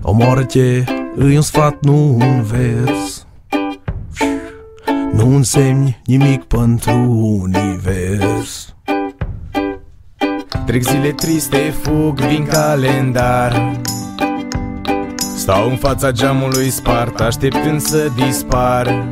Omoară-te, îi un sfat, nu un vers. Nu însemni nimic pentru univers. Trec zile triste, fug din calendar. Stau în fața geamului spart, așteptând să dispar.